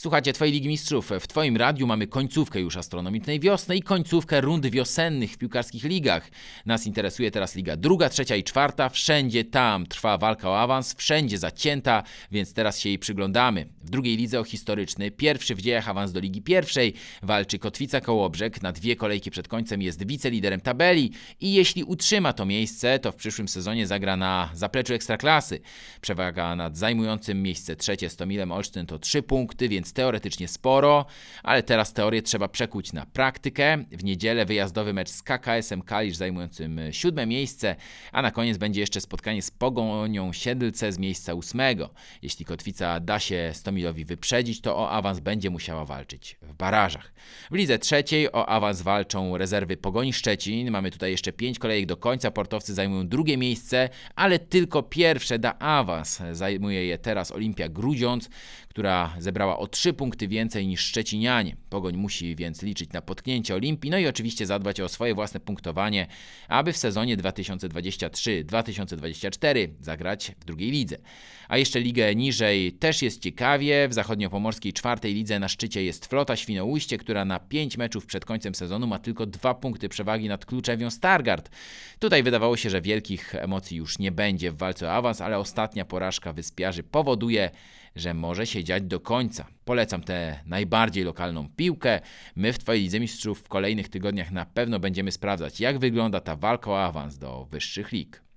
Słuchajcie, Twojej Ligi Mistrzów. W Twoim radiu mamy końcówkę już astronomicznej wiosny i końcówkę rund wiosennych w piłkarskich ligach. Nas interesuje teraz Liga Druga, Trzecia i Czwarta. Wszędzie tam trwa walka o awans, wszędzie zacięta, więc teraz się jej przyglądamy. W drugiej lidze o historyczny, pierwszy w dziejach awans do Ligi Pierwszej, walczy Kotwica Kołobrzeg. Na 2 kolejki przed końcem jest wiceliderem tabeli i jeśli utrzyma to miejsce, to w przyszłym sezonie zagra na zapleczu Ekstraklasy. Przewaga nad zajmującym miejsce trzecie Stomilem Olsztyn to 3 punkty, więc teoretycznie sporo, ale teraz teorię trzeba przekuć na praktykę. W niedzielę wyjazdowy mecz z KKS-em Kalisz zajmującym 7 miejsce, a na koniec będzie jeszcze spotkanie z Pogonią Siedlce z miejsca 8. Jeśli Kotwica da się Stomilowi wyprzedzić, to o awans będzie musiała walczyć w barażach. W lidze trzeciej o awans walczą rezerwy Pogoni Szczecin. Mamy tutaj jeszcze 5 kolejek do końca. Portowcy zajmują 2 miejsce, ale tylko pierwsze da awans. Zajmuje je teraz Olimpia Grudziądz, która zebrała o 3 punkty więcej niż szczecinianie. Pogoń musi więc liczyć na potknięcie Olimpii, no i oczywiście zadbać o swoje własne punktowanie, aby w sezonie 2023-2024 zagrać w drugiej lidze. A jeszcze ligę niżej też jest ciekawie. W zachodniopomorskiej 4. lidze na szczycie jest Flota Świnoujście, która na 5 meczów przed końcem sezonu ma tylko 2 punkty przewagi nad Kluczewią Stargard. Tutaj wydawało się, że wielkich emocji już nie będzie w walce o awans, ale ostatnia porażka wyspiarzy powoduje, że może się dziać do końca. Polecam tę najbardziej lokalną piłkę. My w Twojej Lidze Mistrzów w kolejnych tygodniach na pewno będziemy sprawdzać, jak wygląda ta walka o awans do wyższych lig.